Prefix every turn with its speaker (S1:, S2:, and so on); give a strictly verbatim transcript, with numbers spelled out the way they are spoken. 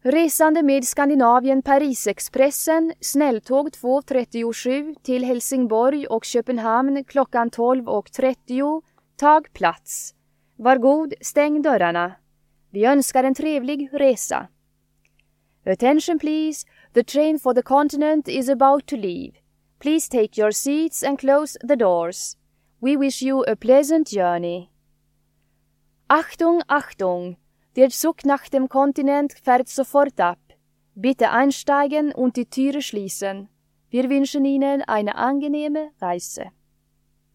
S1: Resande med Skandinavien Paris-expressen, snälltåg två trettiosju till Helsingborg och Köpenhamn klockan tolv och trettio, tag plats. Var god, stäng dörrarna. Vi önskar en trevlig resa. Attention please, the train for the continent is about to leave. Please take your seats and close the doors. We wish you a pleasant journey. Achtung, Achtung! Der Zug nach dem Kontinent fährt sofort ab. Bitte einsteigen und die Türe schließen. Wir wünschen Ihnen eine angenehme Reise.